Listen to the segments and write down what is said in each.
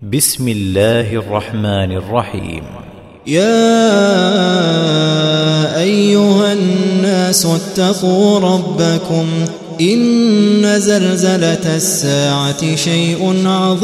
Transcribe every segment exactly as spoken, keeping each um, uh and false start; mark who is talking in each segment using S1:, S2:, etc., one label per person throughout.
S1: بسم الله الرحمن الرحيم.
S2: يا أيها الناس اتقوا ربكم إن زلزلة الساعة شيء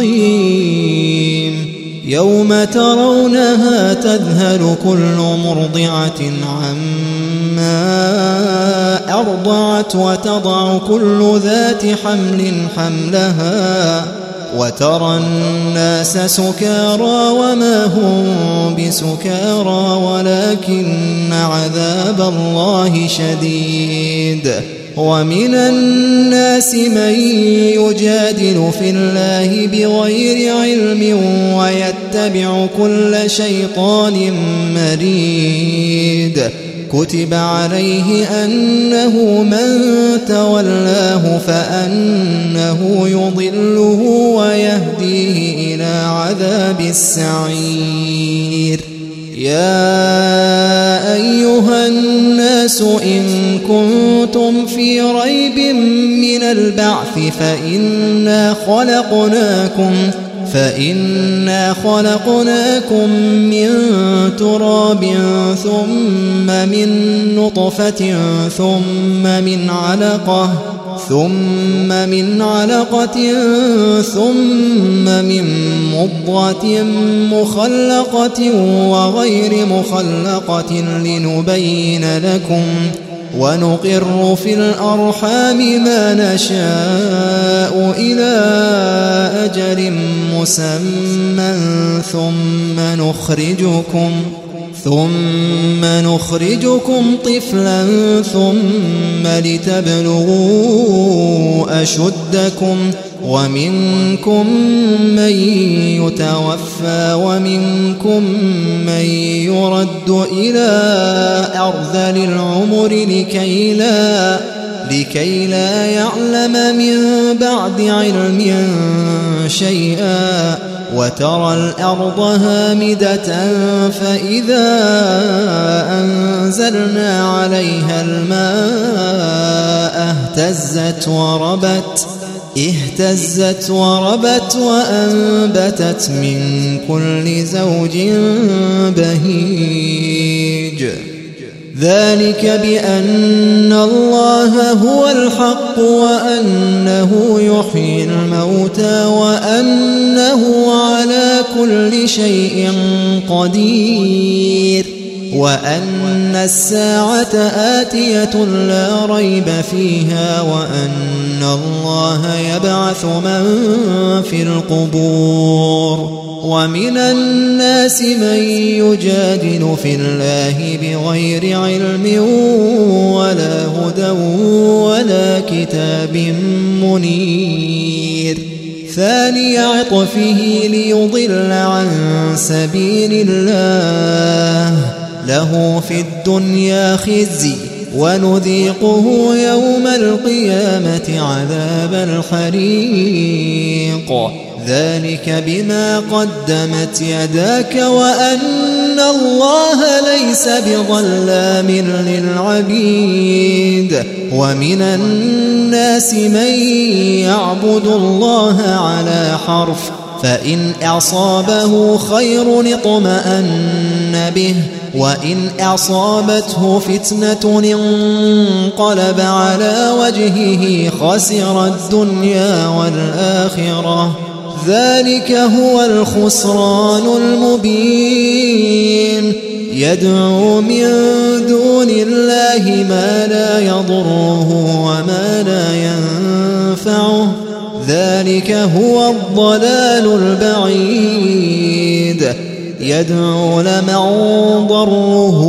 S2: عظيم يوم ترونها تذهل كل مرضعة عما أرضعت وتضع كل ذات حمل حملها وترى الناس سكارى وما هم بسكارى ولكن عذاب الله شديد. ومن الناس من يجادل في الله بغير علم ويتبع كل شيطان مريد. كتب عليه أنه من تولاه فأنه يضله ويهديه إلى عذاب السعير. يا أيها الناس إن كنتم في ريب من البعث فإنا خلقناكم فإنا خلقناكم من تراب ثم من نطفة ثم من علقة ثم من علقة ثم من مضغة مخلقة وغير مخلقة لنبين لكم ونقر في الأرحام ما نشاء إلى أجل مسمى ثم نخرجكم ثم نخرجكم طفلا ثم لتبلغوا أشدكم ومنكم من يتوفى ومنكم من يرد إلى أرذل العمر لكي لا لكي لا يعلم من بعد علم شيئا. وترى الأرض هامدة فإذا أنزلنا عليها الماء اهتزت وربت اهتزت وربت وأنبتت من كل زوج بهيج. ذلك بأن الله هو الحق وأنه يحيي الموتى وأنه على كل شيء قدير وأن الساعة آتية لا ريب فيها وأن الله يبعث من في القبور. ومن الناس من يجادل في الله بغير علم ولا هدى ولا كتاب منير. ثاني عطفه ليضل عن سبيل الله له في الدنيا خزي ونذيقه يوم القيامة عذاب الحريق. ذلك بما قدمت يداك وأن الله ليس بظلام للعبيد. ومن الناس من يعبد الله على حرف فإن أصابه خير اطمأن به وإن أصابته فتنة انقلب على وجهه خسر الدنيا والآخرة. ذلك هو الخسران المبين. يدعو من دون الله ما لا يضره وما لا ينفعه. ذلك هو الضلال البعيد. يدعو لمن ضره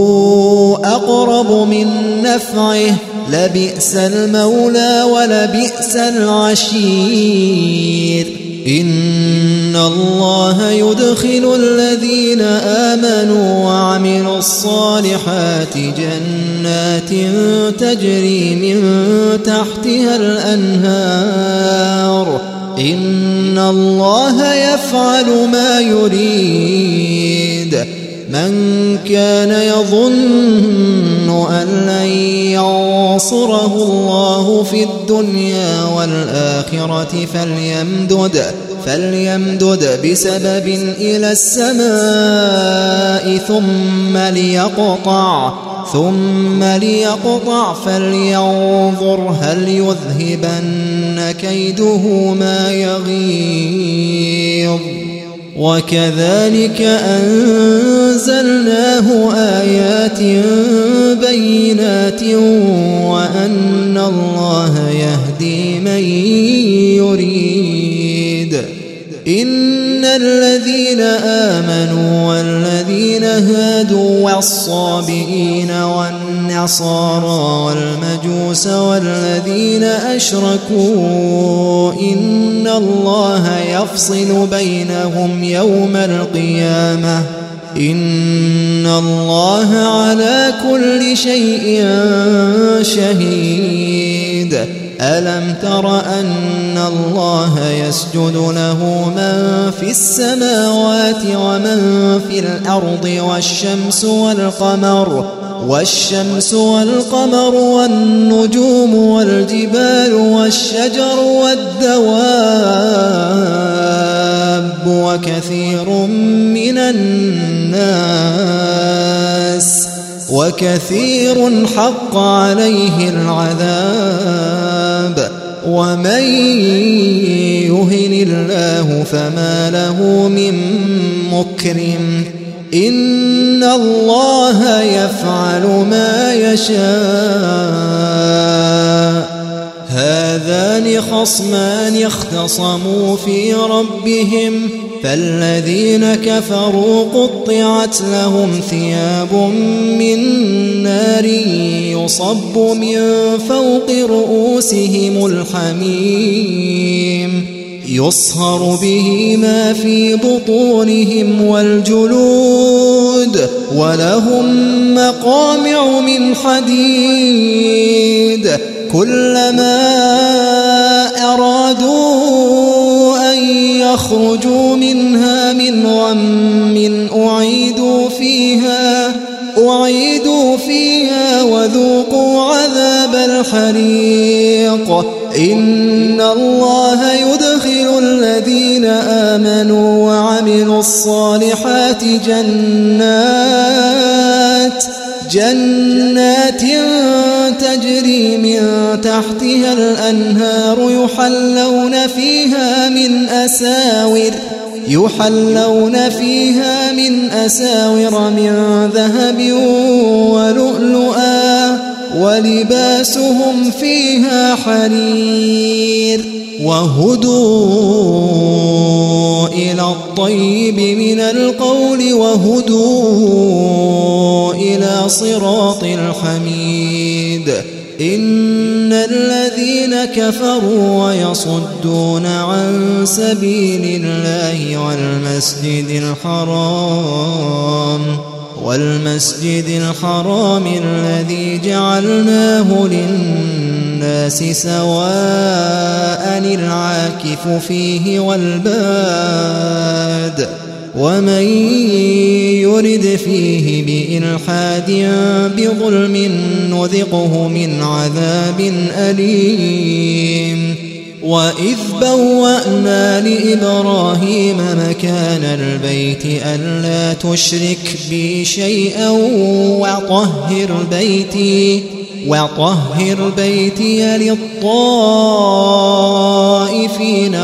S2: أقرب من نفعه لبئس المولى ولبئس العشير. إن الله يدخل الذين آمنوا وعملوا الصالحات جنات تجري من تحتها الأنهار. إن الله يفعل ما يريد. من كان يظن أن لن ينصره الله في الدنيا والآخرة فليمدد, فليمدد بسبب إلى السماء ثم ليقطع ثم ليقطع فلينظر هل يذهبن كيده ما يغيظ. وكذلك أنزلناه آيات بينات وأن الله يهدي من يريد. إن الذين آمنوا والذين هادوا والصابئين والنصارى والمجوس والذين أشركوا إن الله يفصل بينهم يوم القيامة إن الله على كل شيء شهيد. ألم تر أن الله يسجد له من في السماوات ومن في الأرض والشمس والقمر والشمس والقمر والنجوم والجبال والشجر والدواب وكثير من الناس وكثير حق عليه العذاب. ومن يهن الله فما له من مكرم إن الله يفعل ما يشاء. هذان خصمان اختصموا في ربهم فالذين كفروا قطعت لهم ثياب من نار يصب من فوق رؤوسهم الحميم يصهر به ما في بطونهم والجلود ولهم مقامع من حديد كلما أرادوا أن يخرجوا منها من غم أعيدوا فيها أعيدوا فيها وذوقوا عذاب الحريق. إن الله يدخل الذين آمنوا وعملوا الصالحات جنات جنات تجري من تحتها الأنهار يحلون فيها من أساور يحلون فيها من أساور من ذهب ولؤلؤا ولباسهم فيها حرير وهدوا إلى الطيب من القول وهدوا إلى صراط الحميد. إن الذين كفروا ويصدون عن سبيل الله والمسجد الحرام والمسجد الحرام الذي جعلناه للناس سواء العاكف فيه والباد ومن يرد فيه بإلحاد بظلم نذقه من عذاب أليم. وإذ بوأنا لإبراهيم مكان البيت ألا تشرك بي شيئا وطهر بيتي وطهر بيتي للطائفين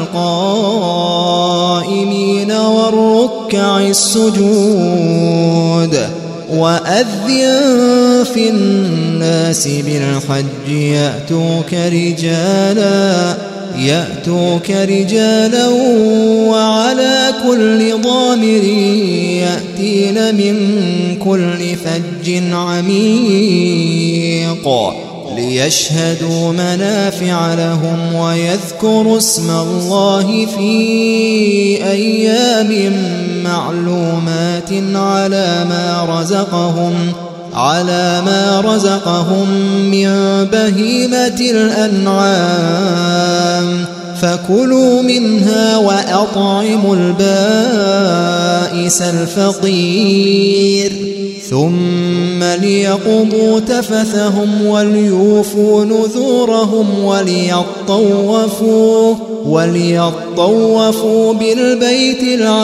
S2: والقائمين والركع السجود. وأذن في الناس بالحج يأتوك رجالا يأتوك رجالا وعلى كل ضامر يأتين من كل فج عميق ليشهدوا منافع لهم ويذكروا اسم الله في أيام معلومات على ما رزقهم على ما رزقهم من بهيمة الأنعام. فكلوا منها وأطعموا البائس الفقير ثم ليقضوا تفثهم وليوفوا نذورهم وليطوفوا وليطوفوا بالبيت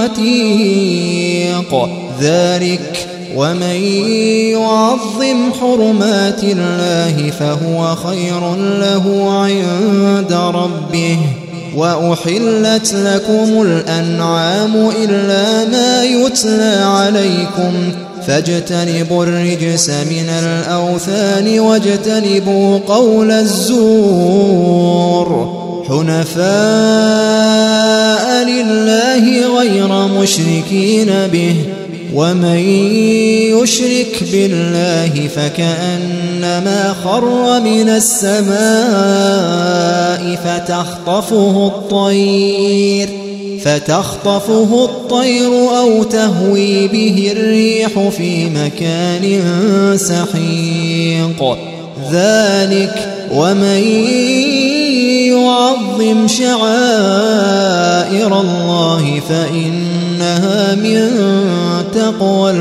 S2: العتيق ذلك ومن يعظم حرمات الله فهو خير له عند ربه وأحلت لكم الأنعام إلا ما يتلى عليكم فاجتنبوا الرجس من الأوثان واجتنبوا قول الزور حنفاء لله غير مشركين به ومن يشرك بالله فكأنما خر من السماء فتخطفه الطير فتخطفه الطير أو تهوي به الريح في مكان سحيق ذلك ومن يعظم شعائر الله فإنها من تقوى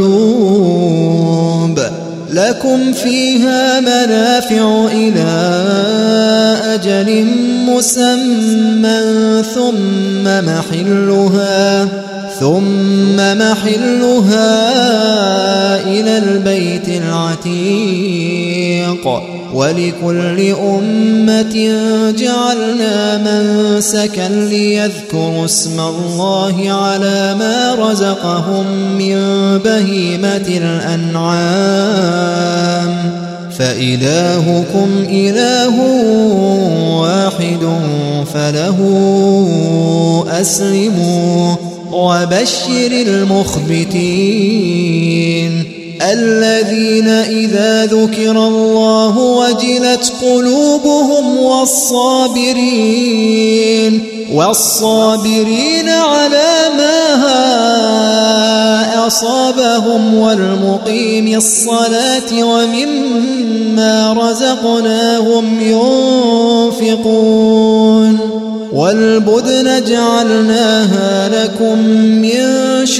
S2: القلوب لكم فيها منافع إلى أجل مسمى ثم محلها ثم محلها إلى البيت العتيق ولكل أمة جعلنا منسكا ليذكروا اسم الله على ما رزقهم من بهيمة الأنعام فإلهكم إله واحد فله أسلموا وبشر المخبتين الذين إذا ذكر الله وجلت قلوبهم والصابرين والصابرين على ما أصابهم والمقيم الصلاة ومما رزقناهم ينفقون والبدن جعلناها لكم من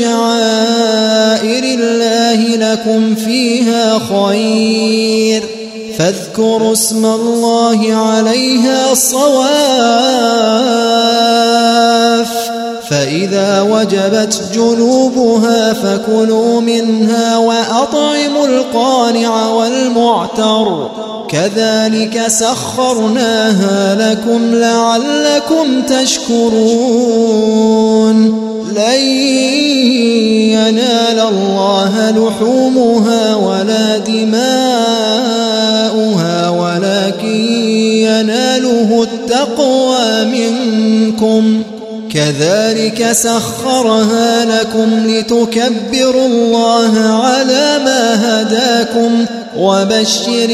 S2: شعائر الله لكم فيها خير فاذكروا اسم الله عليها صواف فإذا وجبت جنوبها فكلوا منها وأطعموا القانع والمعتر كذلك سخرناها لكم لعلكم تشكرون لن ينال الله لحومها ولا دماؤها ولكن يناله التقوى منكم كذلك سخرها لكم لتكبروا الله على ما هداكم وبشر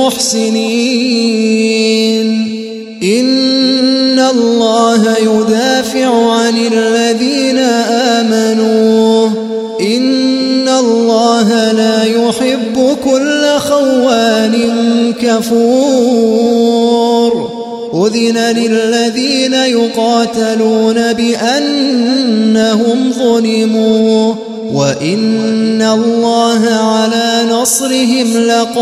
S2: المحسنين إن الله يدافع عن الذين آمنوا إن الله لا يحب كل خوان كفور أذن للذين يقاتلون بأنهم ظلموا وإن الله على نصرهم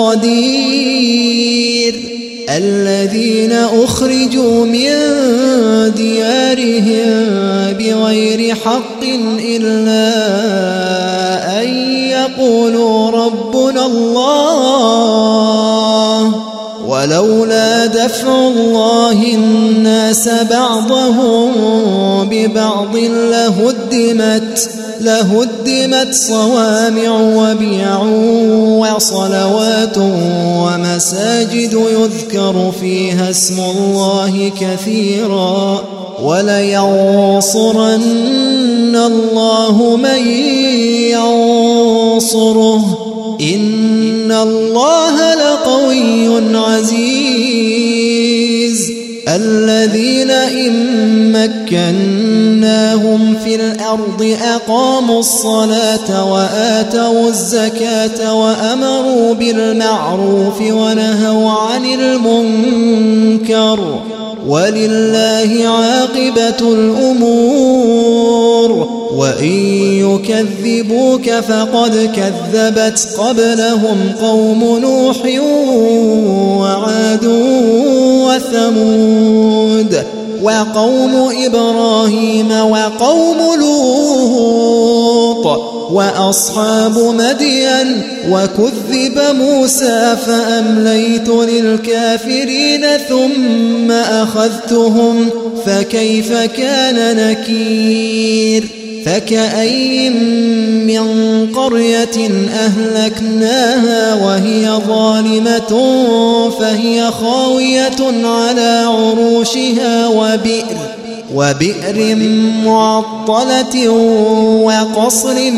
S2: لقدير الذين أخرجوا من ديارهم بغير حق إلا أن يقولوا ربنا الله ولولا دفع الله الناس بعضهم ببعض لهدمت لهدمت صوامع وبيع وصلوات ومساجد يذكر فيها اسم الله كثيرا ولينصرن الله من ينصره إن الله لقوي عزيز الذين إن مكناهم في الأرض أقاموا الصلاة وآتوا الزكاة وأمروا بالمعروف ونهوا عن المنكر ولله عاقبة الأمور وإن يكذبوك فقد كذبت قبلهم قوم نوح وعاد وثمود وقوم إبراهيم وقوم لوط وأصحاب مدين وكذب موسى فأمليت للكافرين ثم أخذتهم فكيف كان نكير فكأي من قرية أهلكناها وهي ظالمة فهي خاوية على عروشها وبئر وبئر معطلة وقصر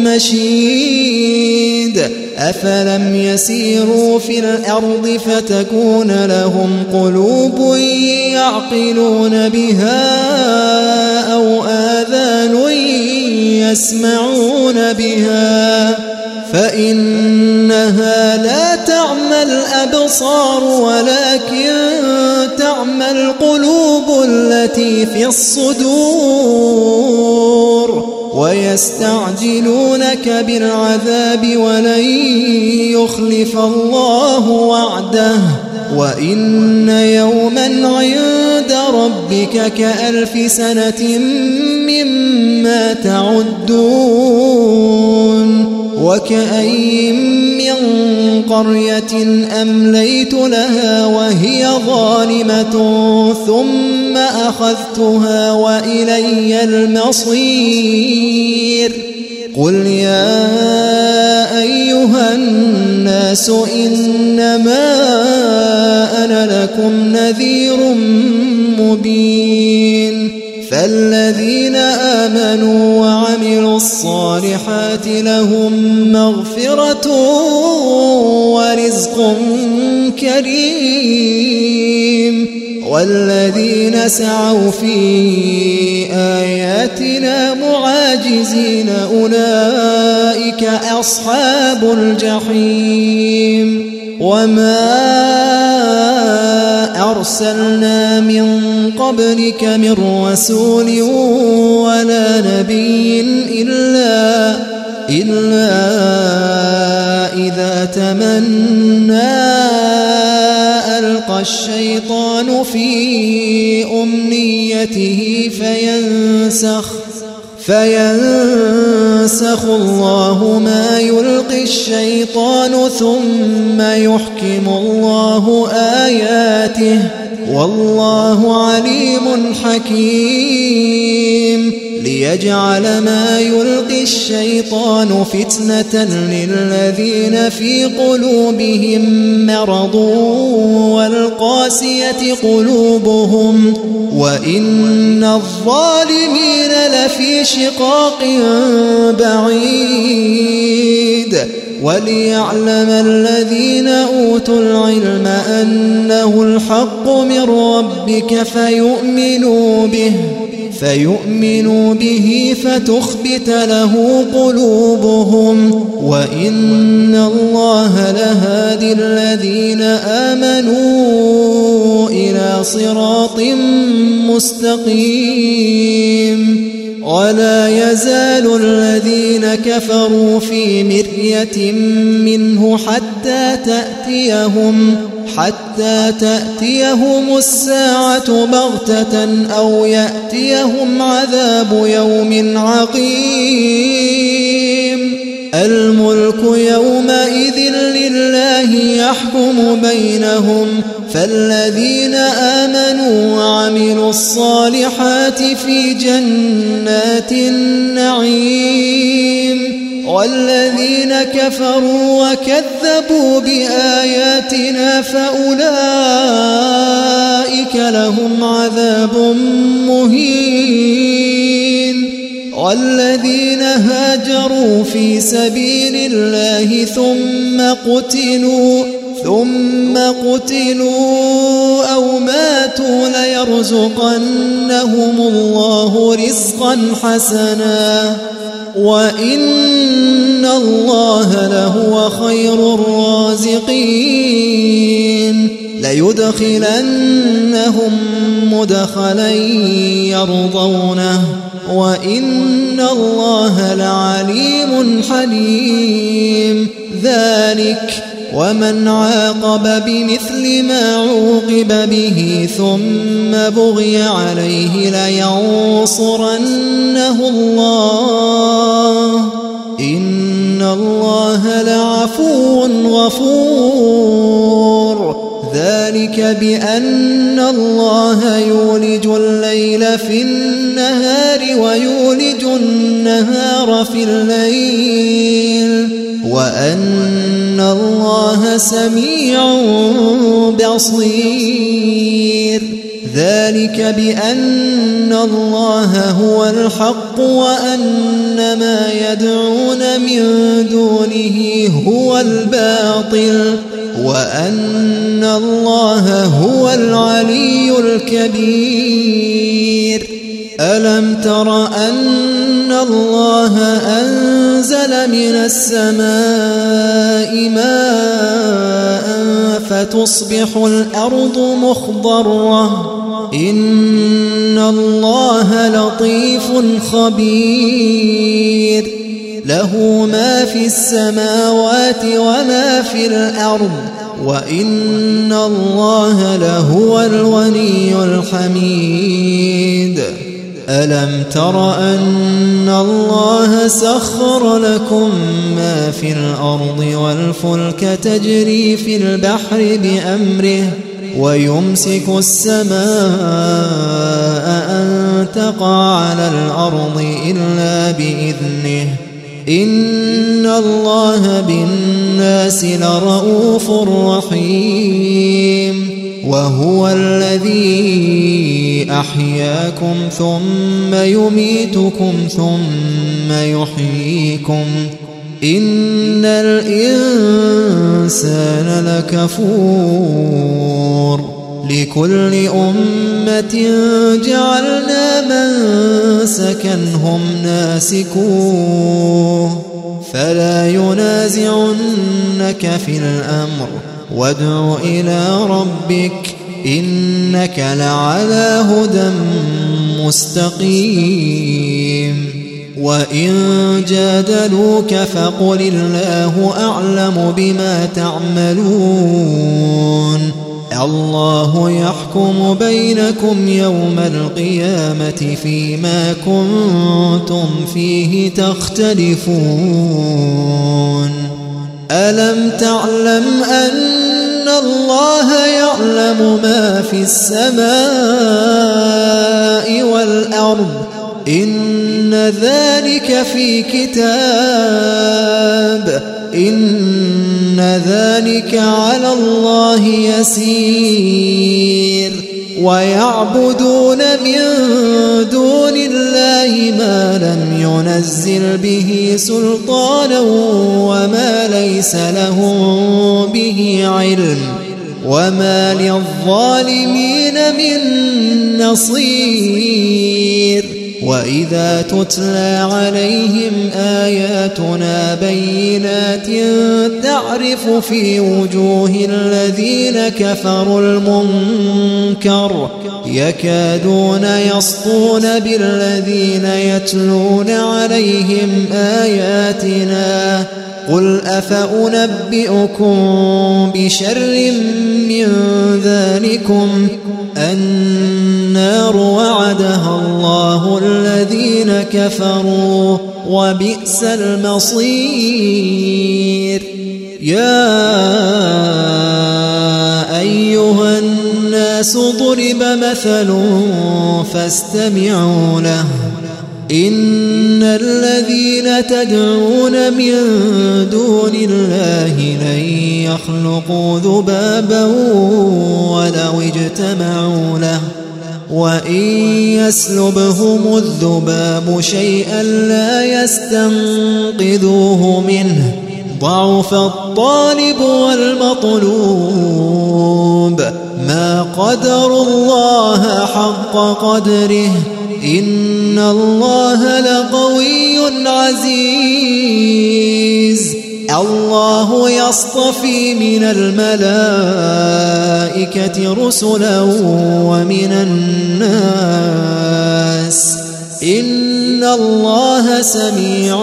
S2: مشيد أفلم يسيروا في الأرض فتكون لهم قلوب يعقلون بها أو آذان يسمعون بها فإنها لا تعمى الأبصار ولكن تعمى القلوب التي في الصدور ويستعجلونك بالعذاب ولن يخلف الله وعده وإن يوما عند ربك كألف سنة مما تعدون وكأي من قرية أمليت لها وهي ظالمة ثم أخذتها وإلي المصير قل يا أيها الناس إنما أنا لكم نذير مبين فالذين آمنوا وعملوا الصالحات لهم مغفرة ورزق كريم والذين سعوا في آياتنا معاجزين أولئك أصحاب الجحيم وما أرسلنا من قبلك من رسول ولا نبي إلا إلا إذا تمنى ألقى الشيطان في أمنيته فينسخ فينسخ الله ما يلقي الشيطان ثم يحكم الله آياته والله عليم حكيم ليجعل ما يلقي الشيطان فتنة للذين في قلوبهم مرض والقاسية قلوبهم وإن الظالمين لفي شقاق بعيد وليعلم الذين أوتوا العلم أنه الحق من ربك فيؤمنوا به فيؤمنوا به فتخبت له قلوبهم وإن الله لهادي الذين آمنوا إلى صراط مستقيم ولا يزال الذين كفروا في مرية منه حتى تأتيهم حتى تأتيهم الساعة بغتة أو يأتيهم عذاب يوم عقيم الملك يومئذ لله يحكم بينهم فالذين آمنوا وعملوا الصالحات في جنات النعيم والذين كفروا وكذبوا بآياتنا فأولئك لهم عذاب مهين والذين هاجروا في سبيل الله ثم قتلوا ثم قتلوا أو ماتوا ليرزقنهم الله رزقا حسنا وإن الله لهو خير الرازقين ليدخلنهم مدخلا يرضونه وإن الله لعليم حليم. ذلك ومن عاقب بمثل ما عوقب به ثم بغي عليه لينصرنه الله إن الله لعفو غفور. ذلك بأن الله يولج الليل في النهار ويولج النهار في الليل وأن الله سميع بصير. ذلك بأن الله هو الحق وأن ما يدعون من دونه هو الباطل وأن الله هو العلي الكبير. ألم تر أن الله أنزل من السماء ماء فتصبح الأرض مخضرة إن الله لطيف خبير. له ما في السماوات وما في الأرض وإن الله لهو الغني الحميد. ألم تر أن الله سخر لكم ما في الأرض والفلك تجري في البحر بأمره ويمسك السماء أن تقع على الأرض إلا بإذنه إن الله بالناس لرؤوف رحيم. وهو الذي أحياكم ثم يميتكم ثم يحييكم إن الإنسان لكفور. لكل أمة جعلنا منسكا هم ناسكوه فلا ينازعنك في الأمر وادع إلى ربك إنك لعلى هدى مستقيم. وإن جادلوك فقل الله أعلم بما تعملون الله يحكم بينكم يوم القيامة فيما كنتم فيه تختلفون. ألم تعلم أن الله يعلم ما في السماء والأرض إن ذلك في كتاب إن ذلك على الله يسير. ويعبدون من دون الله ما لم ينزل به سلطانا وما ليس لهم به علم وما للظالمين من نصير. وإذا تتلى عليهم آياتنا بينات تعرف في وجوه الذين كفروا المنكر يكادون يسطون بالذين يتلون عليهم آياتنا قل أفأنبئكم بشر من ذلكم النار وعدها الله الذين كفروا وبئس المصير. يا أيها الناس ضرب مثل فاستمعوا له إن الذين تدعون من دون الله لن يخلقوا ذبابا ولو اجتمعوا له وإن يسلبهم الذباب شيئا لا يستنقذوه منه ضعف الطالب والمطلوب ما قدروا الله حق قدره إن الله لقوي عزيز. الله يصطفي من الملائكة رسلا ومن الناس إن الله سميع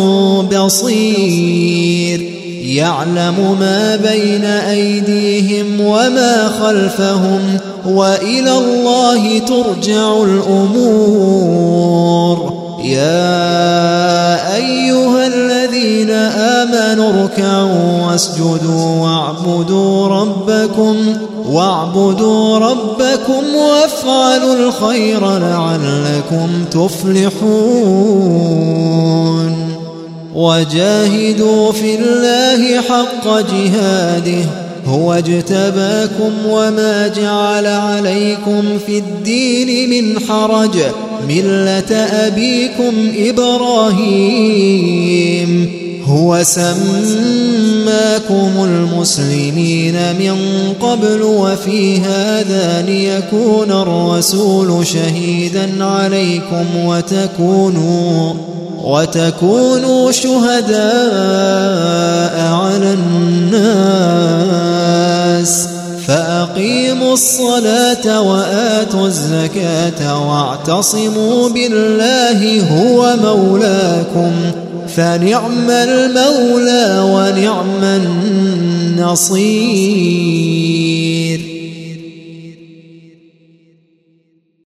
S2: بصير يعلم ما بين أيديهم وما خلفهم وإلى الله ترجع الأمور يا أيها الذين آمنوا اركعوا واسجدوا واعبدوا ربكم واعبدوا ربكم وافعلوا الخير لعلكم تفلحون وجاهدوا في الله حق جهاده هو اجتباكم وما جعل عليكم في الدين من حرج ملة أبيكم إبراهيم هو سماكم المسلمين من قبل وفي هذا ليكون الرسول شهيدا عليكم وتكونوا وتكونوا شهداء على الناس فأقيموا الصلاة وآتوا الزكاة واعتصموا بالله هو مولاكم فنعم المولى ونعم النصير.